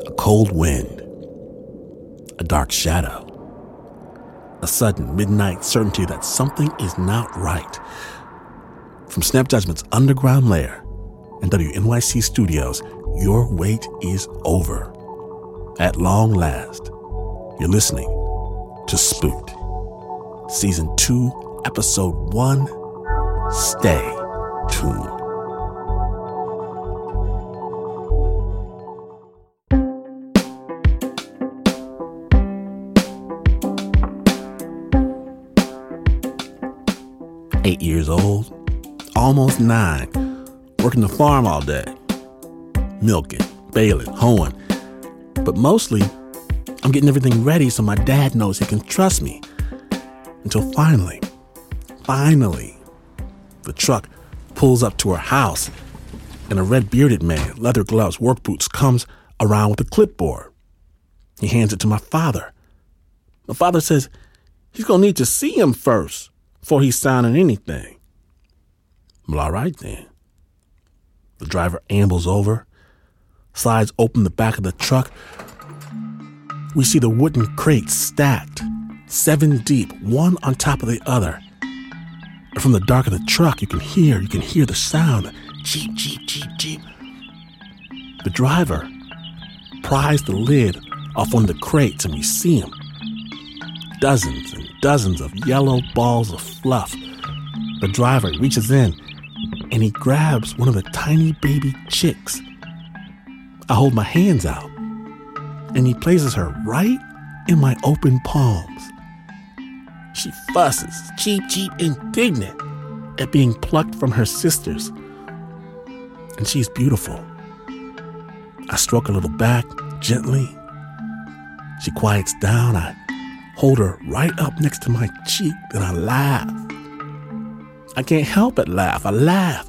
A cold wind, a dark shadow, a sudden midnight certainty that something is not right. From Snap Judgment's underground lair and WNYC Studios, your wait is over. At long last, you're listening to Spooked, Season 2, Episode 1, Stay Tuned. Eight years old, almost 9, working the farm all day, milking, baling, hoeing. But mostly, I'm getting everything ready so my dad knows he can trust me. Until finally, the truck pulls up to our house and a red-bearded man, leather gloves, work boots, comes around with a clipboard. He hands it to my father. My father says he's going to need to see him first before he's signing anything. Well, all right then. The driver ambles over, slides open the back of the truck. We see the wooden crates stacked, 7 deep, one on top of the other. And from the dark of the truck, you can hear the sound. Jeep, jeep, jeep, jeep. The driver pries the lid off one of the crates and we see him. Dozens and dozens of yellow balls of fluff. The driver reaches in and he grabs one of the tiny baby chicks. I hold my hands out and he places her right in my open palms. She fusses, cheep, indignant at being plucked from her sisters. And she's beautiful. I stroke her little back gently. She quiets down. I hold her right up next to my cheek, then I laugh. I can't help but laugh. I laugh.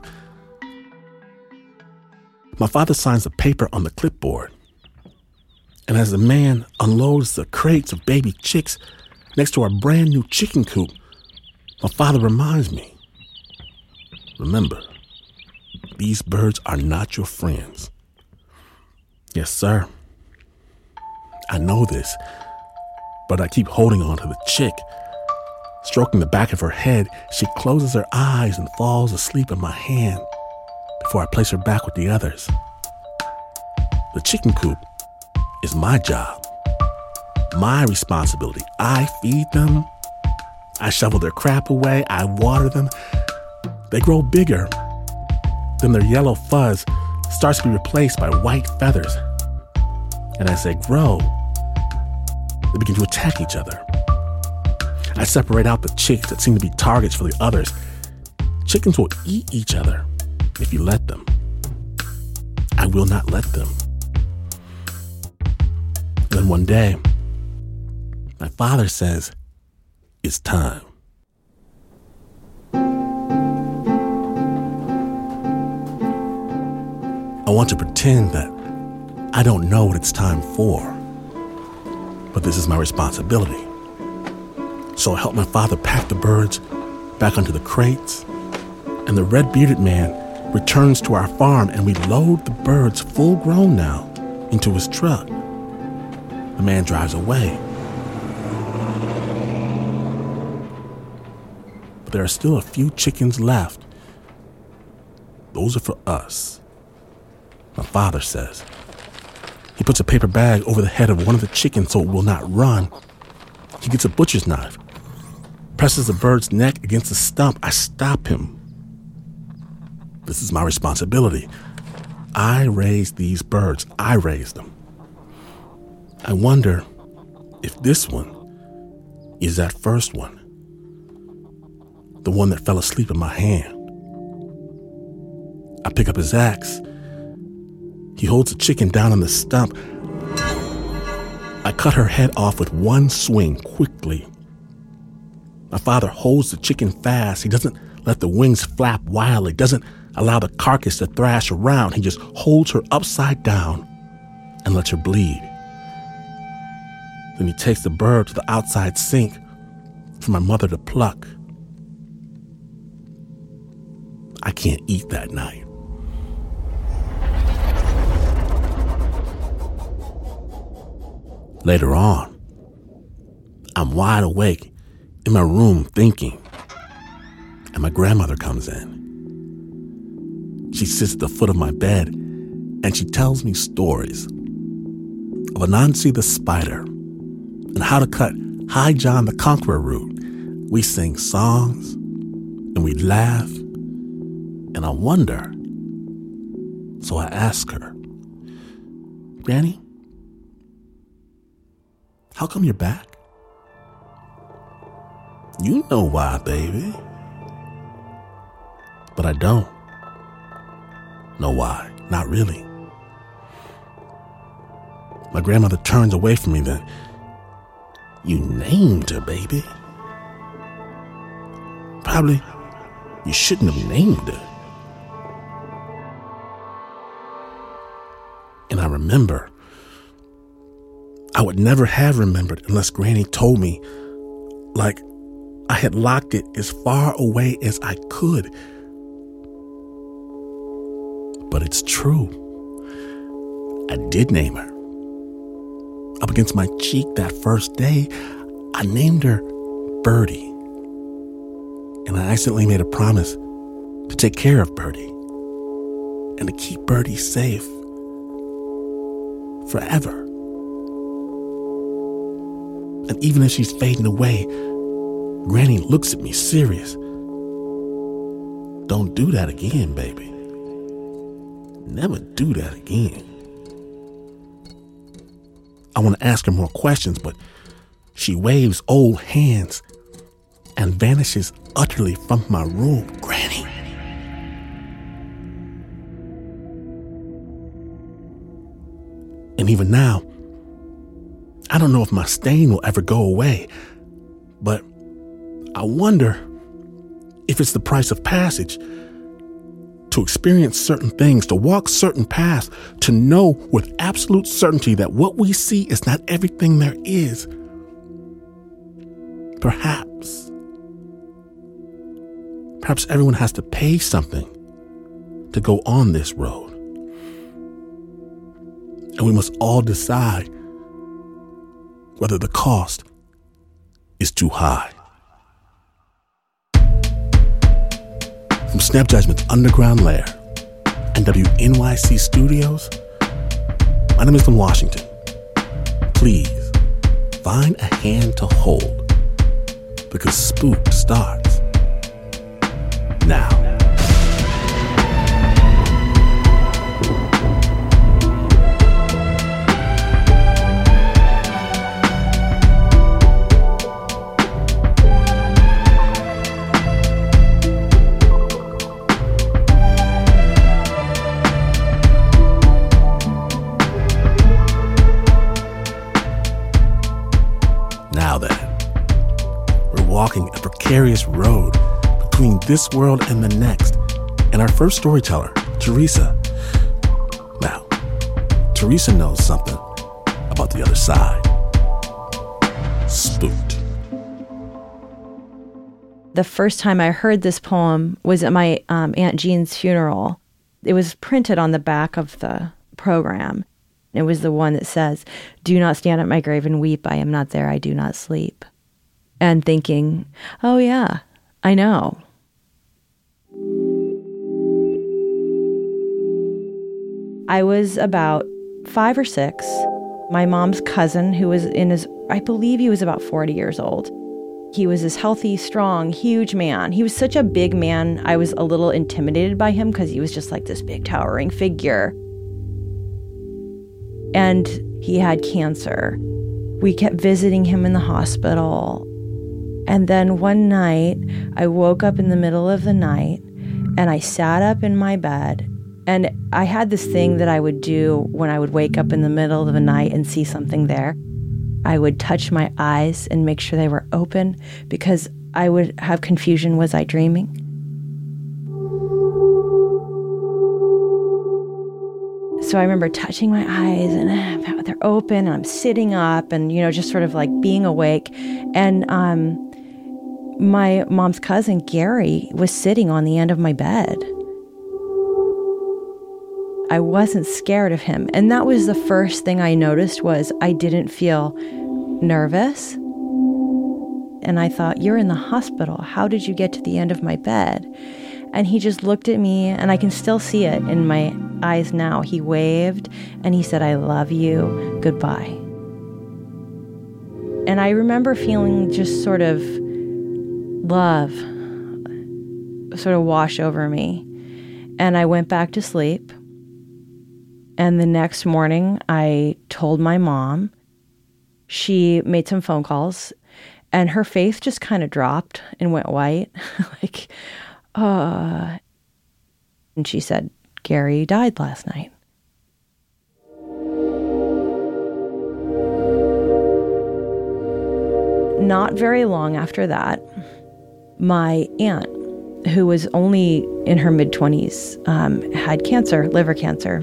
My father signs the paper on the clipboard. And as the man unloads the crates of baby chicks next to our brand new chicken coop, my father reminds me, remember, these birds are not your friends. Yes, sir. I know this. But I keep holding on to the chick. Stroking the back of her head, she closes her eyes and falls asleep in my hand before I place her back with the others. The chicken coop is my job, my responsibility. I feed them. I shovel their crap away. I water them. They grow bigger. Then their yellow fuzz starts to be replaced by white feathers. And as they grow, they begin to attack each other. I separate out the chicks that seem to be targets for the others. Chickens will eat each other if you let them. I will not let them. Then one day, my father says, it's time. I want to pretend that I don't know what it's time for. But this is my responsibility. So I help my father pack the birds back onto the crates, and the red-bearded man returns to our farm and we load the birds, full grown now, into his truck. The man drives away. But there are still a few chickens left. Those are for us, my father says. He puts a paper bag over the head of one of the chickens so it will not run. He gets a butcher's knife, presses the bird's neck against the stump. I stop him. This is my responsibility. I raised these birds. I raised them. I wonder if this one is that first one, the one that fell asleep in my hand. I pick up his axe. He holds the chicken down on the stump. I cut her head off with one swing quickly. My father holds the chicken fast. He doesn't let the wings flap wildly, doesn't allow the carcass to thrash around. He just holds her upside down and lets her bleed. Then he takes the bird to the outside sink for my mother to pluck. I can't eat that night. Later on, I'm wide awake in my room thinking, and my grandmother comes in. She sits at the foot of my bed and she tells me stories of Anansi the spider and how to cut High John the Conqueror root. We sing songs and we laugh, and I wonder. So I ask her, Granny, how come you're back? You know why, baby. But I don't know why. Not really. My grandmother turns away from me then. You named her, baby. Probably you shouldn't have named her. And I remember, I would never have remembered unless Granny told me, like I had locked it as far away as I could. But it's true. I did name her. Up against my cheek that first day, I named her Birdie. And I accidentally made a promise to take care of Birdie and to keep Birdie safe forever. And even as she's fading away, Granny looks at me serious. Don't do that again, baby. Never do that again. I want to ask her more questions, but she waves old hands and vanishes utterly from my room. Granny. And even now, I don't know if my stain will ever go away, but I wonder if it's the price of passage to experience certain things, to walk certain paths, to know with absolute certainty that what we see is not everything there is. Perhaps everyone has to pay something to go on this road. And we must all decide whether the cost is too high. From Snap Judgment's underground lair and WNYC Studios, my name is Lynn Washington. Please find a hand to hold, because Spook starts now. Now then, we're walking a precarious road between this world and the next. And our first storyteller, Teresa. Now, Teresa knows something about the other side. Spooked. The first time I heard this poem was at my Aunt Jean's funeral. It was printed on the back of the program. It was the one that says, "Do not stand at my grave and weep. I am not there. I do not sleep." And thinking, oh yeah, I know. I was about 5 or 6. My mom's cousin, who was I believe he was about 40 years old. He was this healthy, strong, huge man. He was such a big man, I was a little intimidated by him because he was just like this big towering figure. And he had cancer. We kept visiting him in the hospital. And then one night, I woke up in the middle of the night and I sat up in my bed. And I had this thing that I would do when I would wake up in the middle of the night and see something there. I would touch my eyes and make sure they were open because I would have confusion. Was I dreaming? So I remember touching my eyes and they're open and I'm sitting up and, just sort of like being awake. And my mom's cousin, Gary, was sitting on the end of my bed. I wasn't scared of him. And that was the first thing I noticed was I didn't feel nervous. And I thought, you're in the hospital. How did you get to the end of my bed? And he just looked at me, and I can still see it in my eyes now. He waved, and he said, I love you. Goodbye. And I remember feeling just sort of love sort of wash over me. And I went back to sleep. And the next morning, I told my mom. She made some phone calls, and her face just kind of dropped and went white. Like, and she said, Gary died last night. Not very long after that, my aunt, who was only in her mid-20s, had cancer, liver cancer.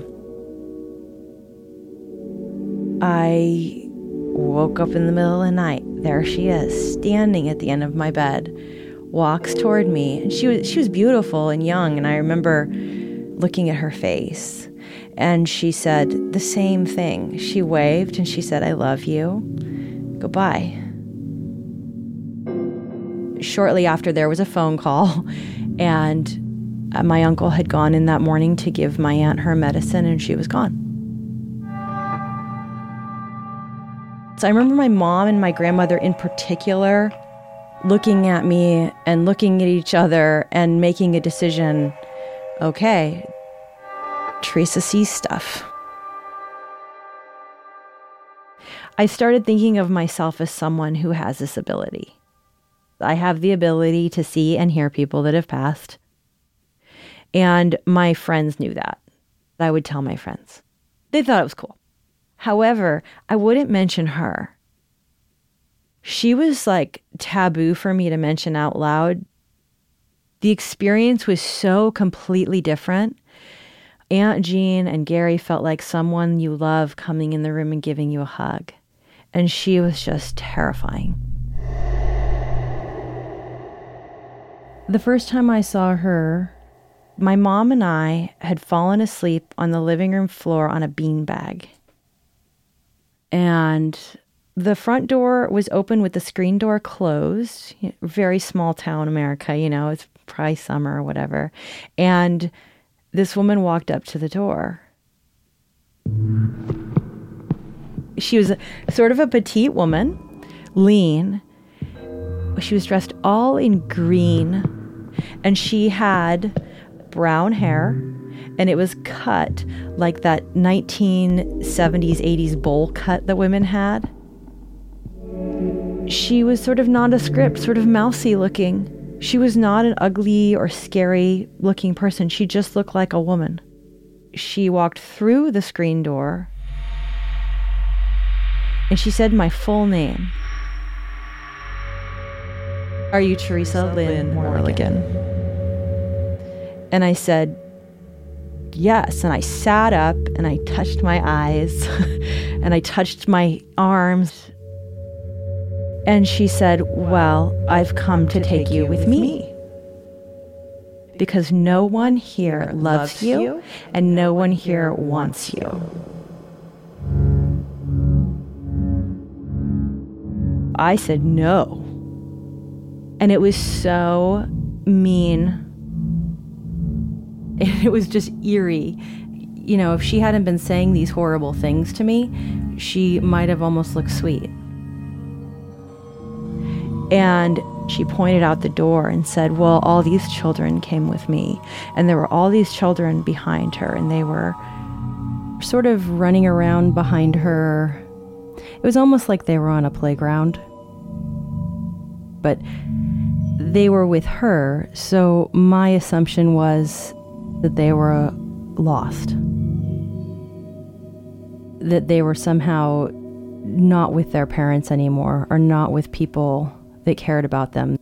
I woke up in the middle of the night. There she is, standing at the end of my bed, walks toward me. And she was beautiful and young, and I remember looking at her face. And she said the same thing. She waved and she said, I love you. Goodbye. Shortly after, there was a phone call, and my uncle had gone in that morning to give my aunt her medicine, and she was gone. So I remember my mom and my grandmother in particular looking at me and looking at each other and making a decision. Okay, Teresa sees stuff. I started thinking of myself as someone who has this ability. I have the ability to see and hear people that have passed. And my friends knew that. I would tell my friends. They thought it was cool. However, I wouldn't mention her. She was like taboo for me to mention out loud. The experience was so completely different. Aunt Jean and Gary felt like someone you love coming in the room and giving you a hug. And she was just terrifying. The first time I saw her, my mom and I had fallen asleep on the living room floor on a beanbag. And the front door was open with the screen door closed. Very small town America, it's probably summer or whatever. And this woman walked up to the door. She was sort of a petite woman, lean. She was dressed all in green, and she had brown hair, and it was cut like that 1970s, 80s bowl cut that women had. She was sort of nondescript, sort of mousy looking. She was not an ugly or scary looking person. She just looked like a woman. She walked through the screen door, and she said my full name. Are you Teresa Lynn Morligan? And I said, yes. And I sat up and I touched my eyes and I touched my arms. And she said, well, I've come to take you with me. Because no one here loves you and no one here wants you. I said no. And it was so mean. It was just eerie. If she hadn't been saying these horrible things to me, she might have almost looked sweet. And she pointed out the door and said, well, all these children came with me. And there were all these children behind her, and they were sort of running around behind her. It was almost like they were on a playground. But they were with her, so my assumption was that they were lost. That they were somehow not with their parents anymore, or not with people that cared about them.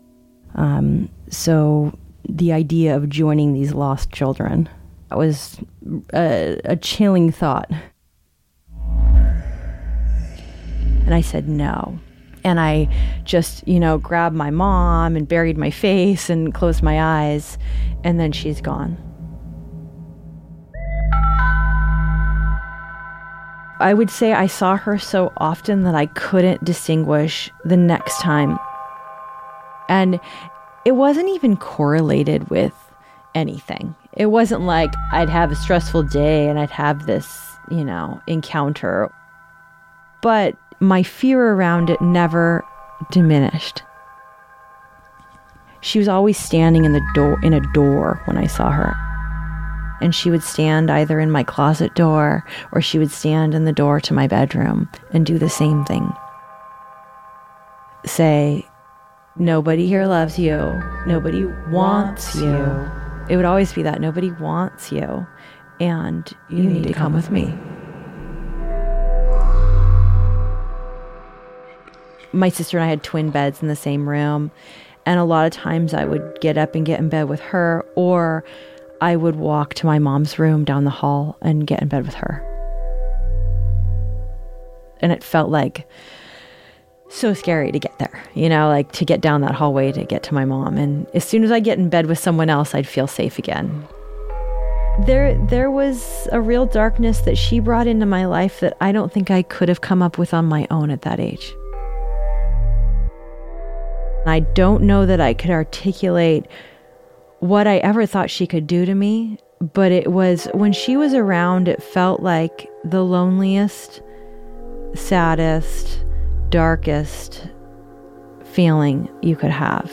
So the idea of joining these lost children was a chilling thought. And I said no. And I just, grabbed my mom and buried my face and closed my eyes. And then she's gone. I would say I saw her so often that I couldn't distinguish the next time. And it wasn't even correlated with anything. It wasn't like I'd have a stressful day and I'd have this, encounter. But my fear around it never diminished. She was always standing in a door when I saw her. And she would stand either in my closet door or she would stand in the door to my bedroom and do the same thing. Say, nobody here loves you. Nobody wants you. It would always be that nobody wants you. And you need to come with me. My sister and I had twin beds in the same room. And a lot of times I would get up and get in bed with her, or I would walk to my mom's room down the hall and get in bed with her. And it felt like so scary to get there, like to get down that hallway to get to my mom. And as soon as I get in bed with someone else, I'd feel safe again. There was a real darkness that she brought into my life that I don't think I could have come up with on my own at that age. I don't know that I could articulate what I ever thought she could do to me, but it was when she was around, it felt like the loneliest, saddest, darkest feeling you could have.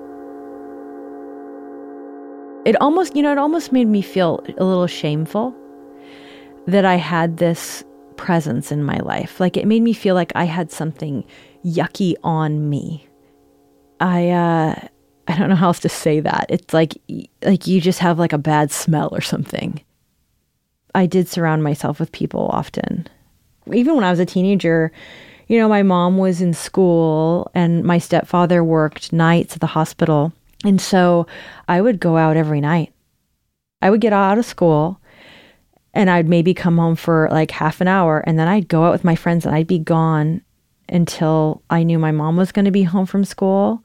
It almost made me feel a little shameful that I had this presence in my life. Like it made me feel like I had something yucky on me. I don't know how else to say that. It's like you just have like a bad smell or something. I did surround myself with people often. Even when I was a teenager, my mom was in school and my stepfather worked nights at the hospital. And so I would go out every night. I would get out of school and I'd maybe come home for like half an hour, and then I'd go out with my friends and I'd be gone until I knew my mom was going to be home from school.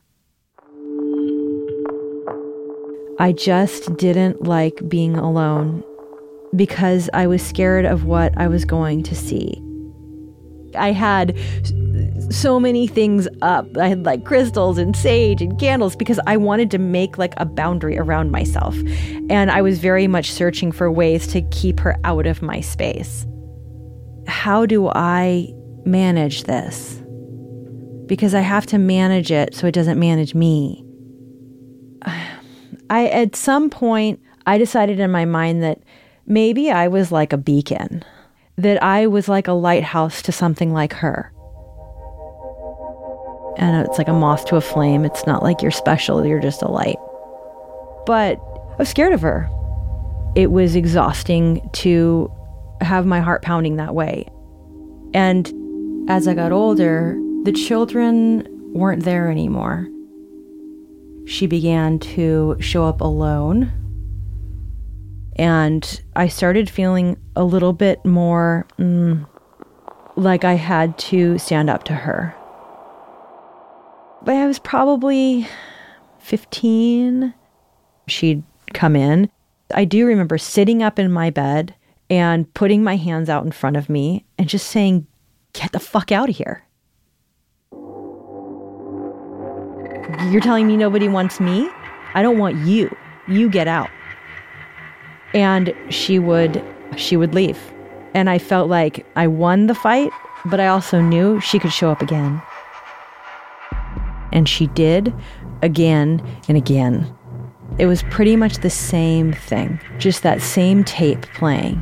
I just didn't like being alone because I was scared of what I was going to see. I had so many things up. I had like crystals and sage and candles because I wanted to make like a boundary around myself. And I was very much searching for ways to keep her out of my space. How do I manage this? Because I have to manage it so it doesn't manage me. At some point, I decided in my mind that maybe I was like a beacon, that I was like a lighthouse to something like her. And it's like a moth to a flame. It's not like you're special, you're just a light. But I was scared of her. It was exhausting to have my heart pounding that way. And as I got older, the children weren't there anymore. She began to show up alone. And I started feeling a little bit more like I had to stand up to her. But I was probably 15. She'd come in. I do remember sitting up in my bed and putting my hands out in front of me and just saying, "Get the fuck out of here. You're telling me nobody wants me? I don't want you. You get out." And she would leave. And I felt like I won the fight, but I also knew she could show up again. And she did, again and again. It was pretty much the same thing, just that same tape playing.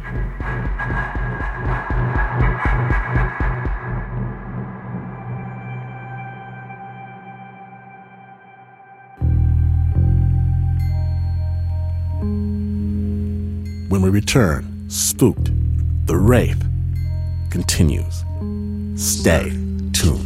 When we return, Spooked, The Wraith continues. Stay tuned.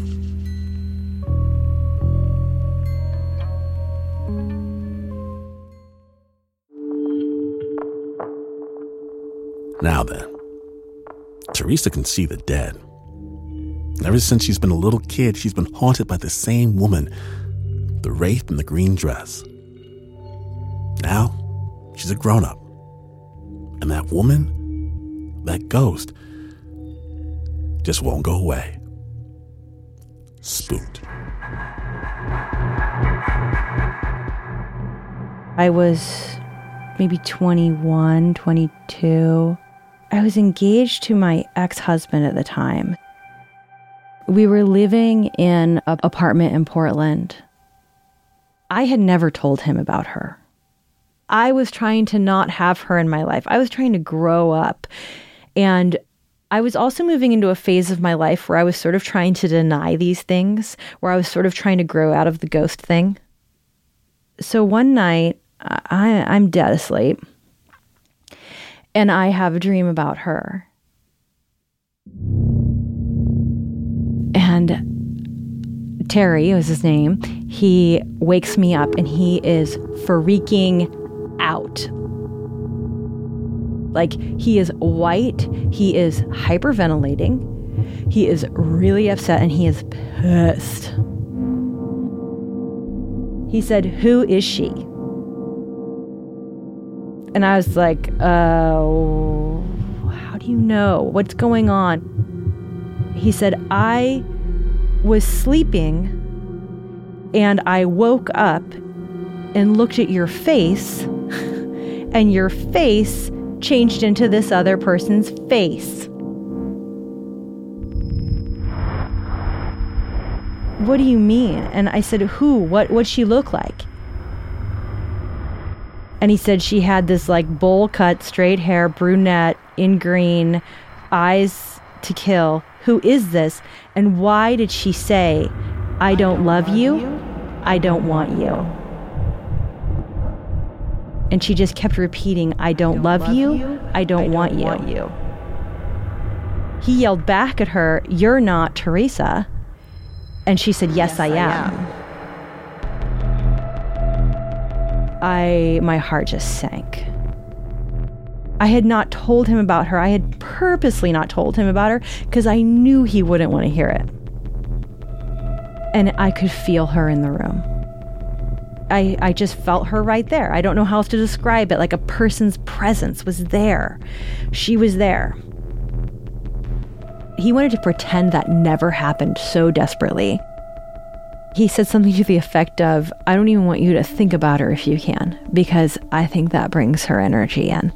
Now then, Teresa can see the dead. Ever since she's been a little kid, she's been haunted by the same woman, the Wraith in the green dress. Now, she's a grown-up. And that woman, that ghost, just won't go away. Spooked. I was maybe 21, 22. I was engaged to my ex-husband at the time. We were living in an apartment in Portland. I had never told him about her. I was trying to not have her in my life. I was trying to grow up. And I was also moving into a phase of my life where I was sort of trying to deny these things, where I was sort of trying to grow out of the ghost thing. So one night, I'm dead asleep, and I have a dream about her. And Terry was his name. He wakes me up, and he is freaking out. Like, he is white, he is hyperventilating, he is really upset, and he is pissed. He said, "Who is she?" And I was like, how do you know? What's going on? He said, "I was sleeping and I woke up and looked at your face and your face changed into this other person's face." "What do you mean?" And I said, "Who? What'd she look like?" And he said she had this like bowl cut, straight hair, brunette, in green, eyes to kill. "Who is this? And why did she say, 'I don't love you, I don't want you'?" And she just kept repeating, "I don't love you, I don't want you." He yelled back at her, "You're not Teresa." And she said, "Yes, I am." My heart just sank. I had not told him about her. I had purposely not told him about her because I knew he wouldn't want to hear it. And I could feel her in the room. I just felt her right there. I don't know how else to describe it. Like a person's presence was there. She was there. He wanted to pretend that never happened so desperately. He said something to the effect of, "I don't even want you to think about her if you can, because I think that brings her energy in."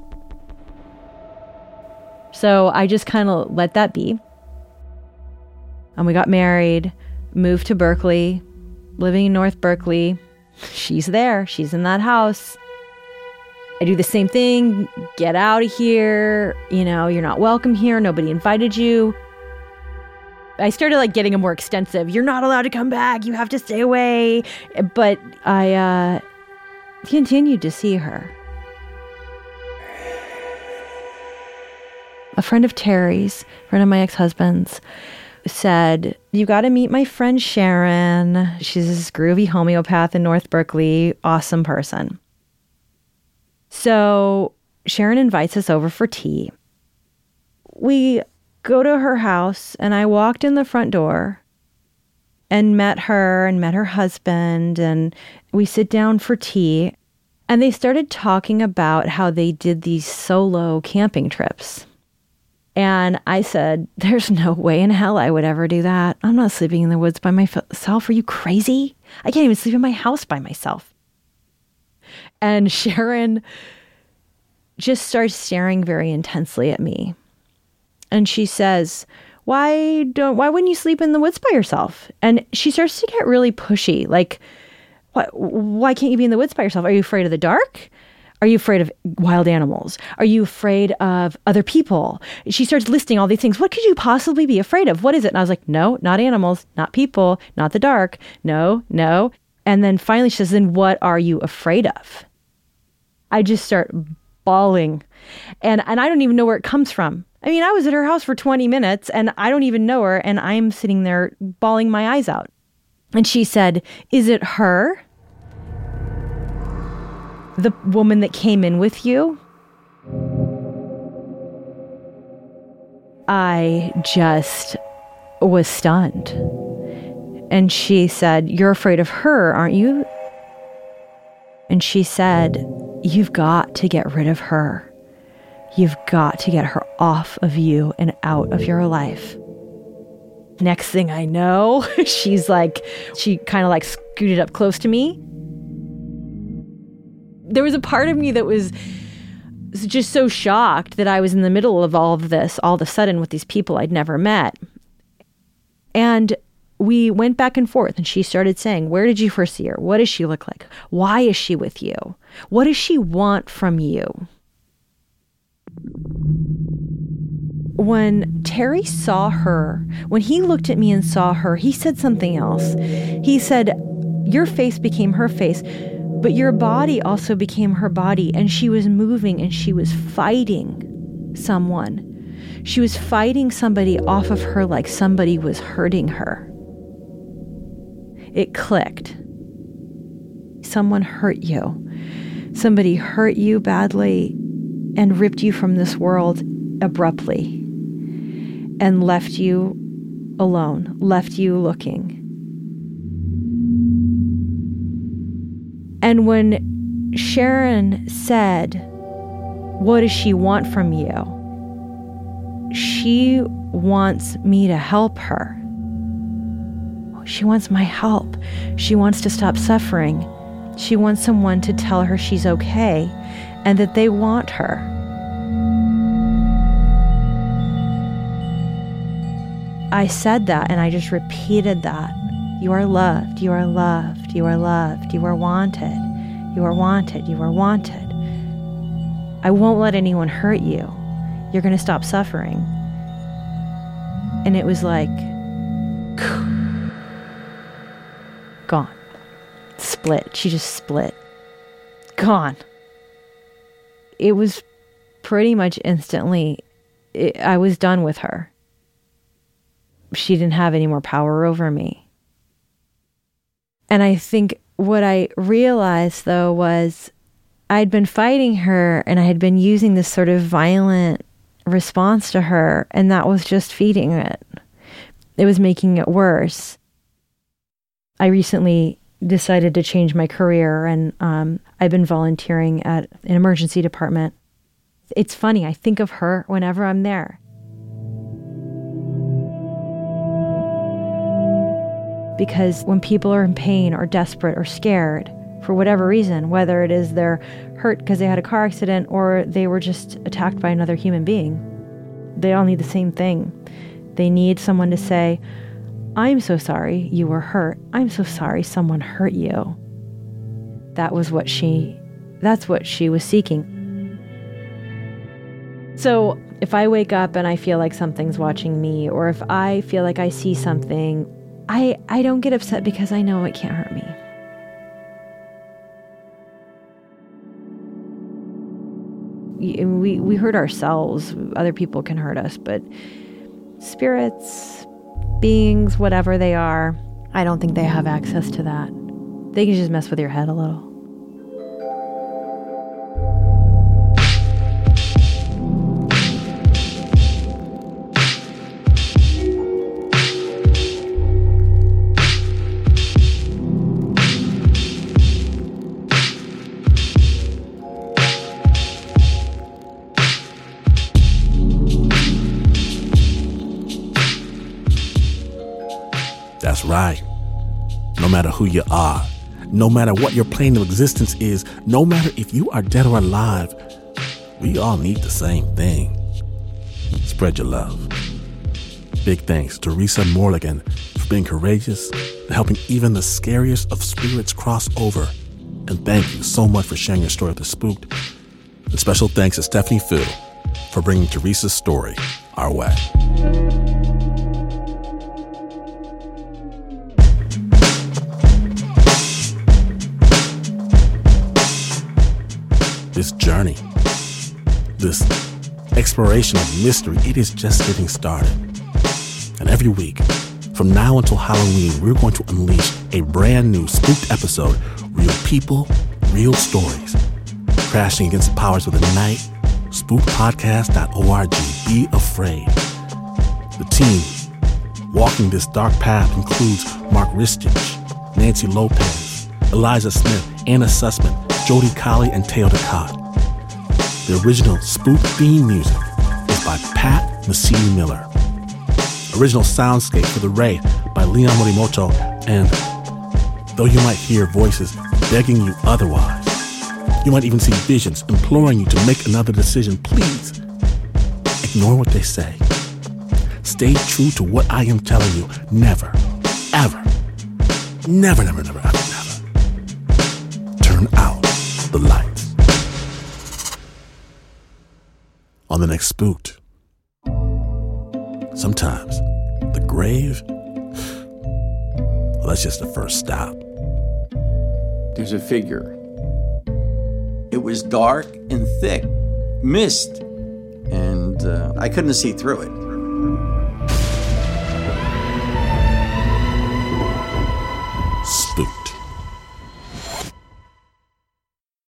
So I just kind of let that be. And we got married, moved to Berkeley, living in North Berkeley. She's there. She's in that house. I do the same thing. Get out of here. You know, you're not welcome here. Nobody invited you. I started like getting a more extensive, "You're not allowed to come back. You have to stay away." But I continued to see her. A friend of Terry's, friend of my ex-husband's, said, "You got to meet my friend Sharon. She's this groovy homeopath in North Berkeley. Awesome person." So Sharon invites us over for tea. We go to her house, and I walked in the front door and met her and met her husband, and we sit down for tea, and they started talking about how they did these solo camping trips. And I said, "There's no way in hell I would ever do that. I'm not sleeping in the woods by myself. Are you crazy? I can't even sleep in my house by myself." And Sharon just starts staring very intensely at me. And she says, why wouldn't you sleep in the woods by yourself? And she starts to get really pushy. Like, why can't you be in the woods by yourself? Are you afraid of the dark? Are you afraid of wild animals? Are you afraid of other people? She starts listing all these things. What could you possibly be afraid of? What is it? And I was like, "No, not animals, not people, not the dark. No, no." And then finally she says, "Then what are you afraid of?" I just start bawling. And I don't even know where it comes from. I mean, I was at her house for 20 minutes and I don't even know her, and I'm sitting there bawling my eyes out. And she said, "Is it her? The woman that came in with you?" I just was stunned. And she said, "You're afraid of her, aren't you?" And she said, "You've got to get rid of her. You've got to get her off of you and out of your life." Next thing I know, she kind of like scooted up close to me. There was a part of me that was just so shocked that I was in the middle of all of this, all of a sudden, with these people I'd never met. And we went back and forth, and she started saying, where did you first see her? What does she look like? Why is she with you? What does she want from you? When Terry saw her, when he looked at me and saw her, he said something else. He said, your face became her face, but your body also became her body, and she was moving and she was fighting someone. She was fighting somebody off of her like somebody was hurting her. It clicked. Someone hurt you. Somebody hurt you badly and ripped you from this world abruptly and left you alone, left you looking. And when Sharon said, what does she want from you? She wants me to help her. She wants my help. She wants to stop suffering. She wants someone to tell her she's okay and that they want her. I said that and I just repeated that. You are loved, you are loved, you are loved, you are wanted, you are wanted, you are wanted. I won't let anyone hurt you. You're going to stop suffering. And it was like, gone. Split. She just split. Gone. It was pretty much instantly, I was done with her. She didn't have any more power over me. And I think what I realized, though, was I'd been fighting her and I had been using this sort of violent response to her, and that was just feeding it. It was making it worse. I recently decided to change my career, and I've been volunteering at an emergency department. It's funny, I think of her whenever I'm there. Because when people are in pain or desperate or scared, for whatever reason, whether it is they're hurt because they had a car accident or they were just attacked by another human being, they all need the same thing. They need someone to say, I'm so sorry you were hurt. I'm so sorry someone hurt you. That's what she was seeking. So if I wake up and I feel like something's watching me, or if I feel like I see something, I don't get upset because I know it can't hurt me. We hurt ourselves. Other people can hurt us, but spirits, beings, whatever they are, I don't think they have access to that. They can just mess with your head a little. That's right. No matter who you are, no matter what your plane of existence is, no matter if you are dead or alive, we all need the same thing. Spread your love. Big thanks to Teresa Morligan for being courageous and helping even the scariest of spirits cross over. And thank you so much for sharing your story with the Spooked. And special thanks to Stephanie Fu for bringing Teresa's story our way. This journey, this exploration of mystery, it is just getting started. And every week, from now until Halloween, we're going to unleash a brand new Spooked episode, real people, real stories, crashing against the powers of the night. Spookedpodcast.org. Be afraid. The team walking this dark path includes Mark Ristich, Nancy Lopez, Eliza Smith, Anna Sussman, Jody Colley, and Teo Ducott. The original Spook theme music is by Pat Mesiti-Miller. Original soundscape for The Raid by Leon Morimoto, and though you might hear voices begging you otherwise, you might even see visions imploring you to make another decision, please ignore what they say. Stay true to what I am telling you. Never, ever, never, never, never, ever, never turn out the lights. On the next Spooked, sometimes the grave, well, that's just the first stop. There's a figure. It was dark and thick, mist, and I couldn't see through it. Spooked.